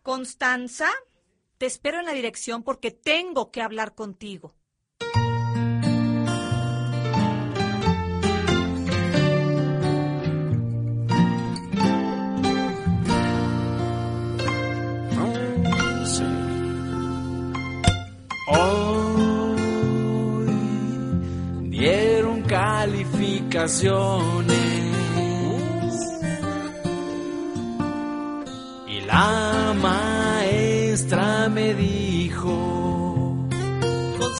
Constanza, te espero en la dirección porque tengo que hablar contigo. Hoy dieron calificaciones y la maestra me dijo: